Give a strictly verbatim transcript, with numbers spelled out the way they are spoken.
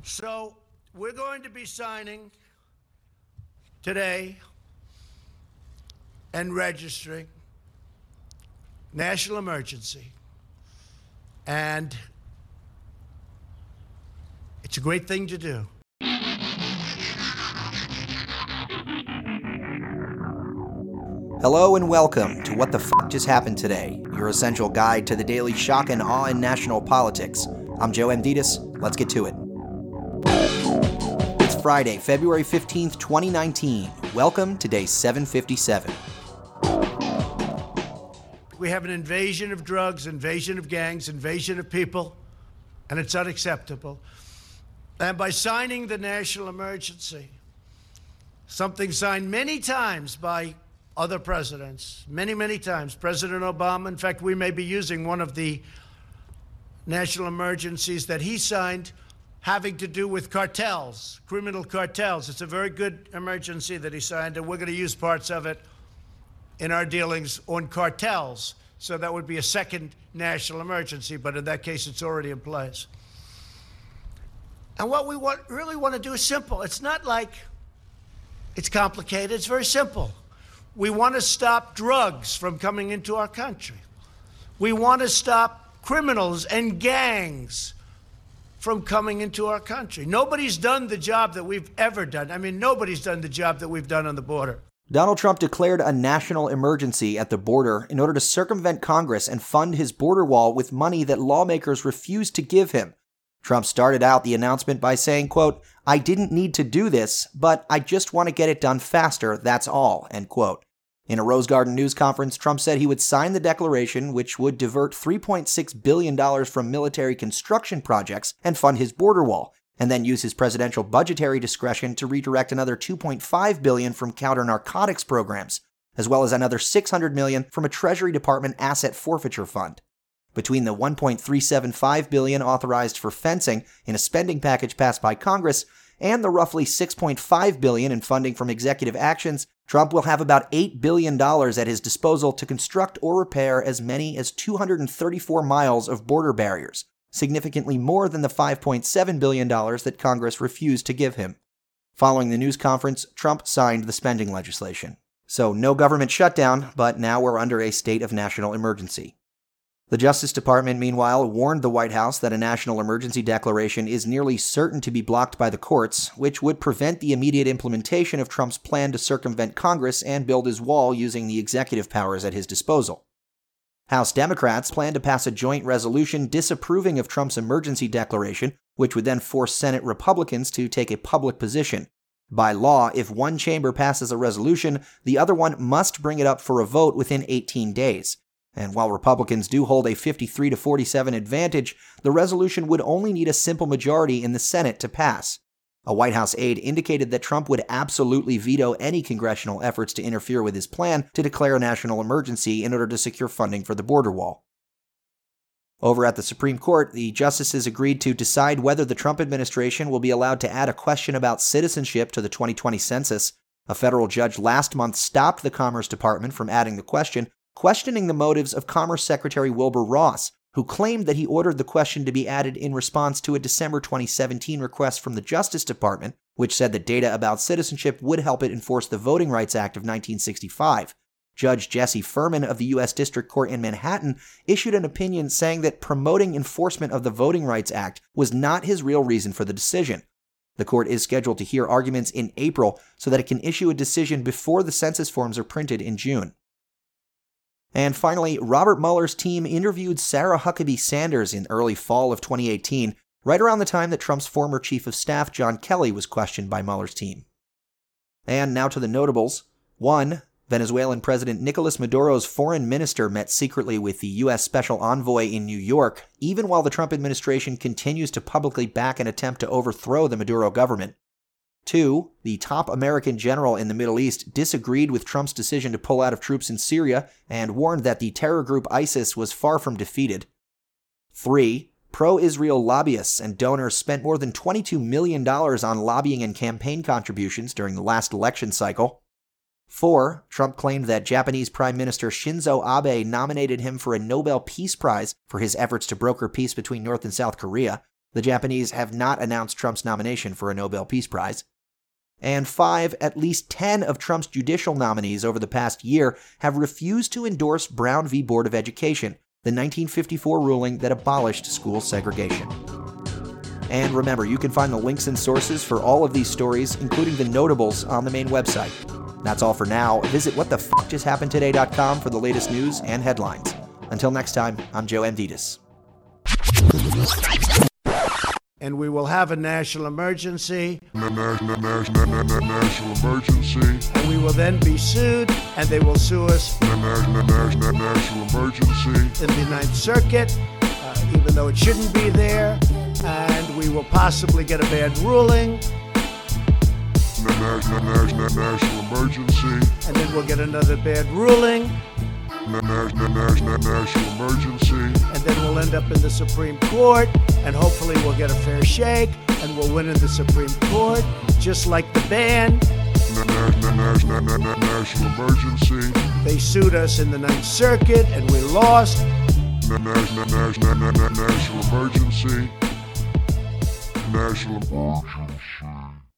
So we're going to be signing today and registering national emergency. And it's a great thing to do. Hello and welcome to What the F*** Just Happened Today, your essential guide to the daily shock and awe in national politics. I'm Joe Amditis. Let's get to it. It's Friday, February fifteenth, twenty nineteen. Welcome to day seven fifty-seven. We have an invasion of drugs, invasion of gangs, invasion of people, and it's unacceptable. And by signing the national emergency, something signed many times by other presidents, many, many times. President Obama, in fact, we may be using one of the national emergencies that he signed having to do with cartels, criminal cartels. It's a very good emergency that he signed, and we're going to use parts of it in our dealings on cartels. So that would be a second national emergency, but in that case, it's already in place. And what we want, really want to do is simple. It's not like it's complicated. It's very simple. We want to stop drugs from coming into our country. We want to stop criminals and gangs from coming into our country. Nobody's done the job that we've ever done. I mean, nobody's done the job that we've done on the border. Donald Trump declared a national emergency at the border in order to circumvent Congress and fund his border wall with money that lawmakers refused to give him. Trump started out the announcement by saying, quote, "I didn't need to do this, but I just want to get it done faster, that's all," end quote. In a Rose Garden news conference, Trump said he would sign the declaration, which would divert three point six billion dollars from military construction projects and fund his border wall, and then use his presidential budgetary discretion to redirect another two point five billion dollars from counter-narcotics programs, as well as another six hundred million dollars from a Treasury Department asset forfeiture fund. Between the one point three seven five billion dollars authorized for fencing in a spending package passed by Congress and the roughly six point five billion dollars in funding from executive actions, Trump will have about eight billion dollars at his disposal to construct or repair as many as two hundred thirty-four miles of border barriers, significantly more than the five point seven billion dollars that Congress refused to give him. Following the news conference, Trump signed the spending legislation. So no government shutdown, but now we're under a state of national emergency. The Justice Department, meanwhile, warned the White House that a national emergency declaration is nearly certain to be blocked by the courts, which would prevent the immediate implementation of Trump's plan to circumvent Congress and build his wall using the executive powers at his disposal. House Democrats plan to pass a joint resolution disapproving of Trump's emergency declaration, which would then force Senate Republicans to take a public position. By law, if one chamber passes a resolution, the other one must bring it up for a vote within eighteen days. And while Republicans do hold a fifty-three to forty-seven advantage, the resolution would only need a simple majority in the Senate to pass. A White House aide indicated that Trump would absolutely veto any congressional efforts to interfere with his plan to declare a national emergency in order to secure funding for the border wall. Over at the Supreme Court, the justices agreed to decide whether the Trump administration will be allowed to add a question about citizenship to the twenty twenty census. A federal judge last month stopped the Commerce Department from adding the question, questioning the motives of Commerce Secretary Wilbur Ross, who claimed that he ordered the question to be added in response to a December twenty seventeen request from the Justice Department, which said that data about citizenship would help it enforce the Voting Rights Act of nineteen sixty-five. Judge Jesse Furman of the U S District Court in Manhattan issued an opinion saying that promoting enforcement of the Voting Rights Act was not his real reason for the decision. The court is scheduled to hear arguments in April so that it can issue a decision before the census forms are printed in June. And finally, Robert Mueller's team interviewed Sarah Huckabee Sanders in early fall of twenty eighteen, right around the time that Trump's former chief of staff, John Kelly, was questioned by Mueller's team. And now to the notables. One, Venezuelan President Nicolas Maduro's foreign minister met secretly with the U S Special Envoy in New York, even while the Trump administration continues to publicly back an attempt to overthrow the Maduro government. Two, the top American general in the Middle East disagreed with Trump's decision to pull out of troops in Syria and warned that the terror group ISIS was far from defeated. Three, pro-Israel lobbyists and donors spent more than twenty-two million dollars on lobbying and campaign contributions during the last election cycle. Four, Trump claimed that Japanese Prime Minister Shinzo Abe nominated him for a Nobel Peace Prize for his efforts to broker peace between North and South Korea. The Japanese have not announced Trump's nomination for a Nobel Peace Prize. And five, at least ten of Trump's judicial nominees over the past year have refused to endorse Brown v. Board of Education, the nineteen fifty-four ruling that abolished school segregation. And remember, you can find the links and sources for all of these stories, including the notables, on the main website. That's all for now. Visit what the fuck just happened today dot com for the latest news and headlines. Until next time, I'm Joe Amditas. And we will have a national emergency. National emergency. And we will then be sued, and they will sue us National emergency. in the Ninth Circuit, uh, even though it shouldn't be there. And we will possibly get a bad ruling. National emergency. And then we'll get another bad ruling. National emergency. And then we'll end up in the Supreme Court, and hopefully we'll get a fair shake, and we'll win in the Supreme Court, just like the band. National emergency. They sued us in the Ninth Circuit, and we lost. National emergency. National emergency.